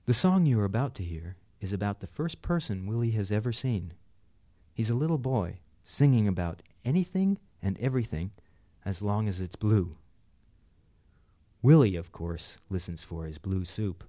The song you are about to hear is about the first person Willie has ever seen. He's a little boy singing about anything and everything as long as it's blue. Willie, of course, listens for his blue soup.